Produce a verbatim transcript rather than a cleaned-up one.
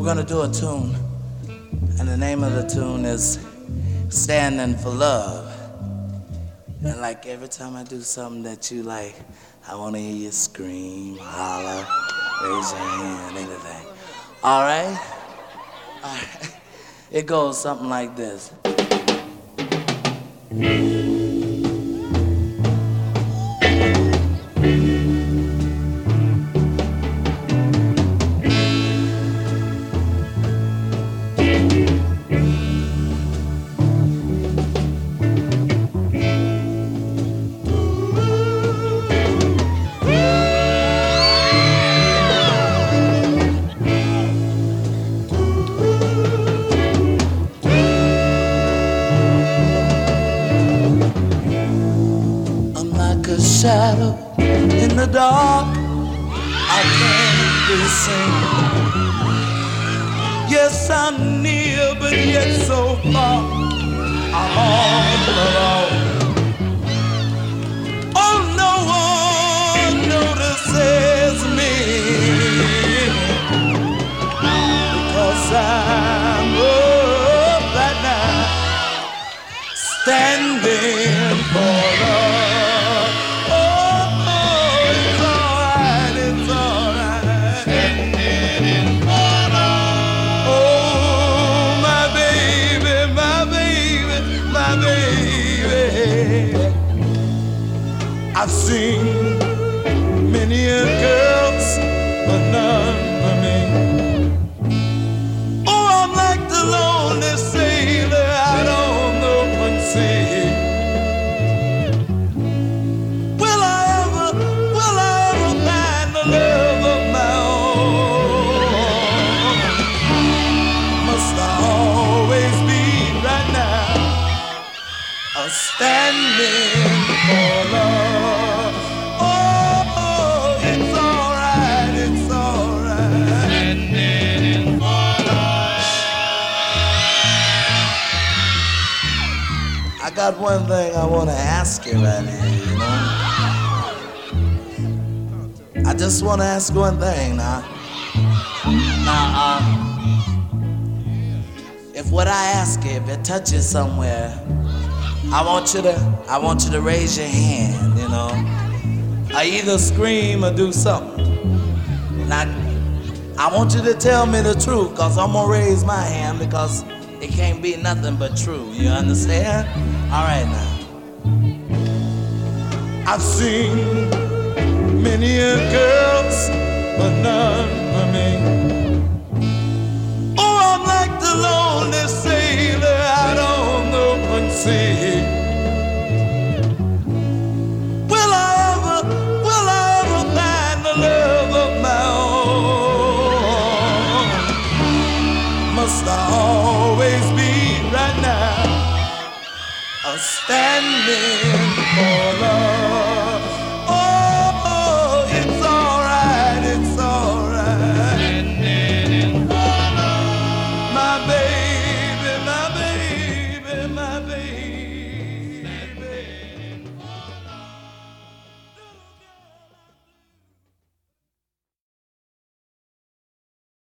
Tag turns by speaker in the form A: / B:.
A: We're gonna do a tune, and the name of the tune is Standing for Love. And like every time I do something that you like, I wanna hear you scream, holler, raise your hand, anything. All right? All right. It goes something like this. Shadow in the dark, I can't be seen. Yes, I'm near, but yet so far, I'm all alone. Oh, no one notices me, because I'm up right now, standing for love. I've seen many a girls, but none for me. Oh, I'm like the lonely sailor out on the open sea. Will I ever, will I ever find the love of my own? Must I always be right now, a standing for love? I got one thing I want to ask you right here, you know. I just want to ask one thing now. Now, uh, if what I ask you, if it touches somewhere, I want you to, I want you to raise your hand, you know. I either scream or do something. Now, I want you to tell me the truth, cause I'm gonna raise my hand because it can't be nothing but true. You understand? All right now. I've seen many a girls, but none for me. Oh, I'm like the lonely sailor out on the open sea. Will I ever, will I ever find the love of my own? Must I always be right now, a standing for love?